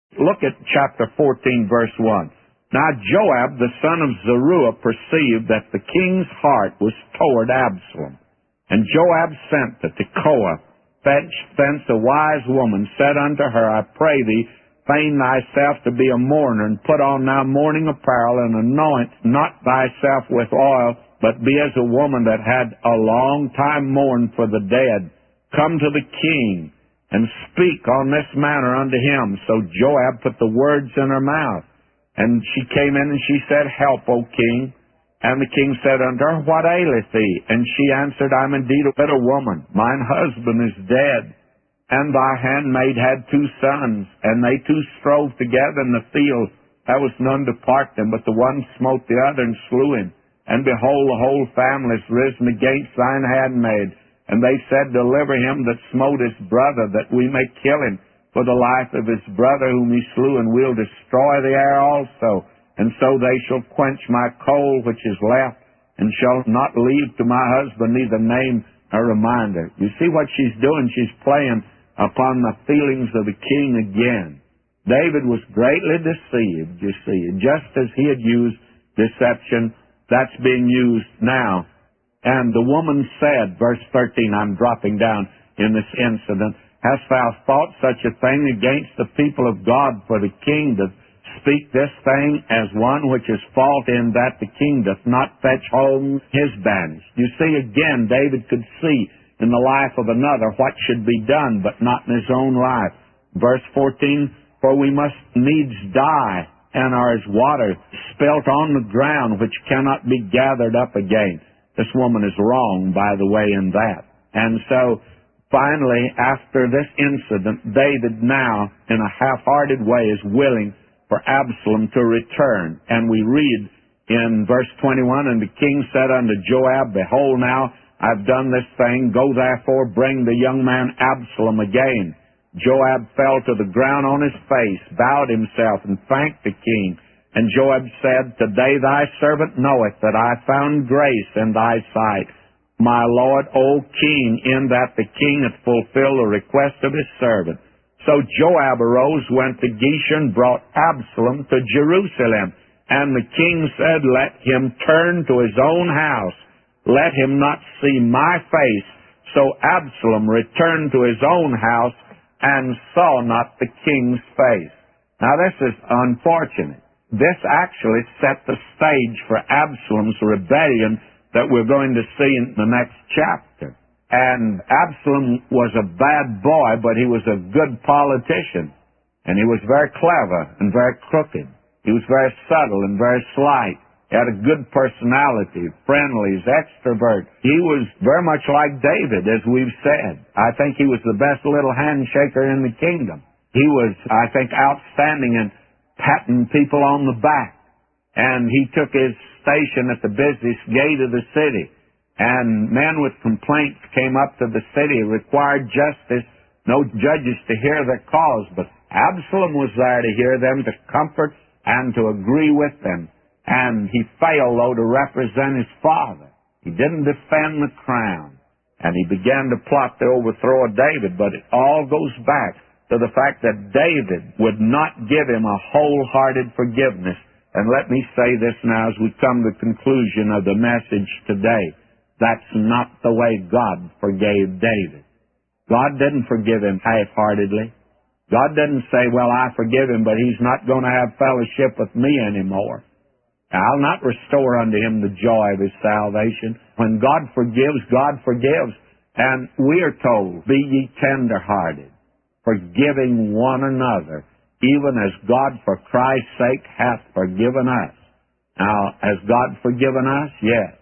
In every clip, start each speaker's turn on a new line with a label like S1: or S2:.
S1: Look at chapter 14, verse 1. Now Joab, the son of Zeruiah, perceived that the king's heart was toward Absalom. And Joab sent to Tekoa, fetched thence a wise woman, said unto her, I pray thee, feign thyself to be a mourner, and put on now mourning apparel, and anoint not thyself with oil, but be as a woman that had a long time mourned for the dead. Come to the king, and speak on this manner unto him. So Joab put the words in her mouth. And she came in, and she said, Help, O king. And the king said unto her, What aileth thee? And she answered, I'm indeed a bitter woman. Mine husband is dead, and thy handmaid had 2 sons, and they 2 strove together in the field. There was none to part them, but the one smote the other and slew him. And behold, the whole family is risen against thine handmaid. And they said, Deliver him that smote his brother, that we may kill him for the life of his brother whom he slew, and we'll destroy the heir also. And so they shall quench my coal which is left, and shall not leave to my husband neither name nor reminder. You see what she's doing? She's playing upon the feelings of the king again. David was greatly deceived, you see. Just as he had used deception, that's being used now. And the woman said, verse 13, I'm dropping down in this incident, Hast thou thought such a thing against the people of God, for the king to speak this thing as one which is fault in that the king doth not fetch home his banished? You see, again, David could see in the life of another what should be done, but not in his own life. Verse 14, For we must needs die, and are as water spilt on the ground, which cannot be gathered up again. This woman is wrong, by the way, in that. And so, finally, after this incident, David now, in a half-hearted way, is willing for Absalom to return. And we read in verse 21, And the king said unto Joab, Behold now, I've done this thing. Go therefore, bring the young man Absalom again. Joab fell to the ground on his face, bowed himself, and thanked the king. And Joab said, Today thy servant knoweth that I found grace in thy sight, my lord, O king, in that the king hath fulfilled the request of his servant. So Joab arose, went to Geshur, brought Absalom to Jerusalem. And the king said, Let him turn to his own house, let him not see my face. So Absalom returned to his own house, and saw not the king's face. Now this is unfortunate. This actually set the stage for Absalom's rebellion that we're going to see in the next chapter. And Absalom was a bad boy, but he was a good politician. And he was very clever and very crooked. He was very subtle and very slight. He had a good personality, friendly, he's extrovert. He was very much like David, as we've said. I think he was the best little handshaker in the kingdom. He was, I think, outstanding in patting people on the back. And he took his station at the busiest gate of the city. And men with complaints came up to the city, required justice, no judges to hear their cause. But Absalom was there to hear them, to comfort and to agree with them. And he failed, though, to represent his father. He didn't defend the crown. And he began to plot the overthrow of David. But it all goes back to the fact that David would not give him a wholehearted forgiveness. And let me say this now as we come to the conclusion of the message today. That's not the way God forgave David. God didn't forgive him half-heartedly. God didn't say, well, I forgive him, but he's not going to have fellowship with me anymore. I'll not restore unto him the joy of his salvation. When God forgives, God forgives. And we are told, be ye tender-hearted, forgiving one another, even as God for Christ's sake hath forgiven us. Now, has God forgiven us? Yes.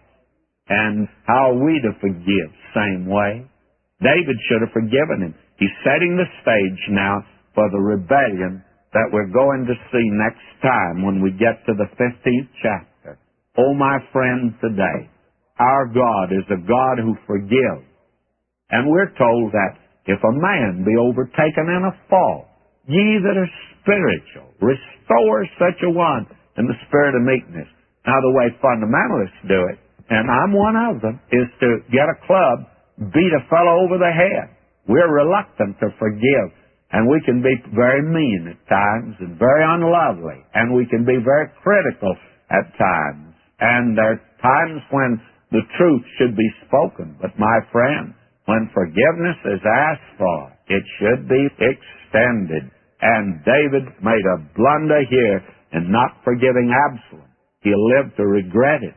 S1: And how are we to forgive? Same way. David should have forgiven him. He's setting the stage now for the rebellion that we're going to see next time when we get to the 15th chapter. Oh, my friend, today, our God is a God who forgives. And we're told that if a man be overtaken in a fault, ye that are spiritual, restore such a one in the spirit of meekness. Now, the way fundamentalists do it, and I'm one of them, is to get a club, beat a fellow over the head. We're reluctant to forgive. And we can be very mean at times and very unlovely. And we can be very critical at times. And there are times when the truth should be spoken. But my friend, when forgiveness is asked for, it should be extended. And David made a blunder here in not forgiving Absalom. He'll live to regret it.